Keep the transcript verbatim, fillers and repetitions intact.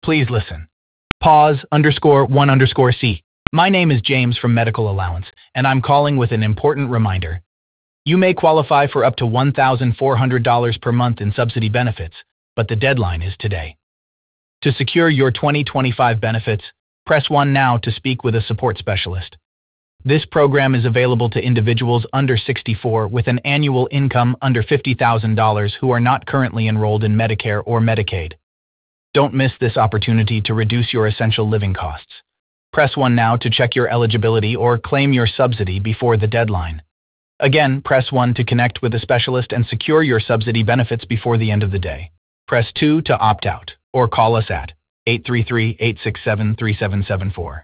Please listen. Pause underscore one underscore C. My name is James from Medical Allowance, and I'm calling with an important reminder. You may qualify for up to one thousand four hundred dollars per month in subsidy benefits, but the deadline is today. To secure your twenty twenty-five benefits, press one now to speak with a support specialist. This program is available to individuals under sixty-four with an annual income under fifty thousand dollars who are not currently enrolled in Medicare or Medicaid. Don't miss this opportunity to reduce your essential living costs. Press one now to check your eligibility or claim your subsidy before the deadline. Again, press one to connect with a specialist and secure your subsidy benefits before the end of the day. Press two to opt out, or call us at eight three three, eight six seven, three seven seven four.